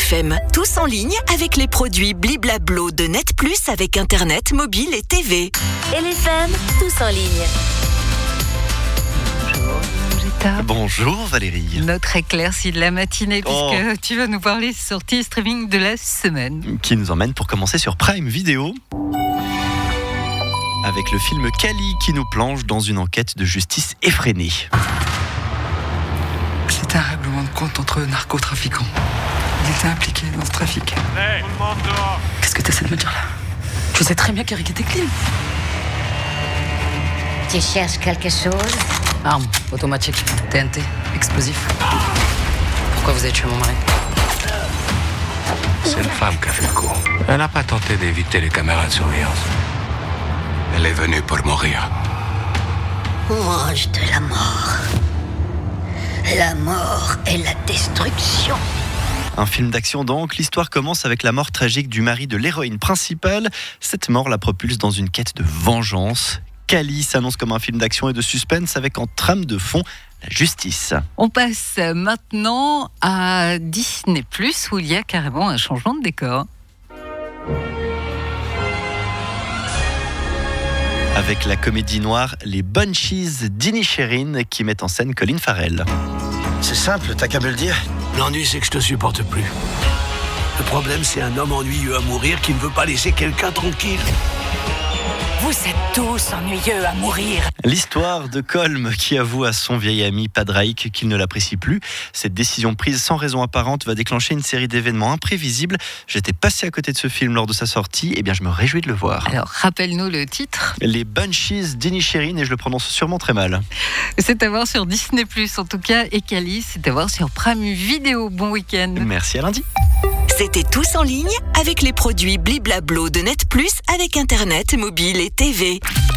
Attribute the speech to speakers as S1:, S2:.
S1: LFM. Tous en ligne avec les produits Bliblablo de Net Plus avec Internet, mobile et TV.
S2: LFM, tous en ligne.
S3: Bonjour Valérie.
S4: Notre éclaircie de la matinée, puisque tu vas nous parler sorties streaming de la semaine.
S3: Qui nous emmène pour commencer sur Prime Video. Avec le film Cali qui nous plonge dans une enquête de justice effrénée.
S5: C'est un règlement de compte entre narcotrafiquants. Il était impliqué dans ce trafic.
S6: Hey, tout le monde dehors.
S5: Qu'est-ce que tu essaies de me dire là? Tu sais très bien qu'Eric était clean.
S2: Tu cherches quelque chose?
S5: Arme, automatique, TNT, explosif. Pourquoi vous avez tué mon mari?
S6: C'est une femme qui a fait le coup. Elle n'a pas tenté d'éviter les caméras de surveillance. Elle est venue pour mourir.
S2: Mange de la mort. La mort est la destruction.
S3: Un film d'action donc, l'histoire commence avec la mort tragique du mari de l'héroïne principale. Cette mort la propulse dans une quête de vengeance. Cali s'annonce comme un film d'action et de suspense avec en trame de fond la justice.
S4: On passe maintenant à Disney+, où il y a carrément un changement de décor.
S3: Avec la comédie noire Les Banshees d'Inisherin qui met en scène Colin Farrell.
S7: C'est simple, t'as qu'à me le dire.
S8: L'ennui, c'est que je te supporte plus. Le problème, c'est un homme ennuyeux à mourir qui ne veut pas laisser quelqu'un tranquille.
S9: Vous êtes tous ennuyeux à mourir.
S3: L'histoire de Colm qui avoue à son vieil ami Padraic qu'il ne l'apprécie plus. Cette décision prise sans raison apparente va déclencher une série d'événements imprévisibles. J'étais passé à côté de ce film lors de sa sortie, et bien je me réjouis de le voir.
S4: Alors, rappelle-nous le titre.
S3: Les Banshees d'Inisherin, et je le prononce sûrement très mal.
S4: C'est à voir sur Disney+, en tout cas, et Cali, c'est à voir sur Prime Video. Bon week-end.
S3: Merci, à lundi.
S1: C'était Tous en ligne avec les produits Bliblablo de Net Plus avec Internet, mobile et TV.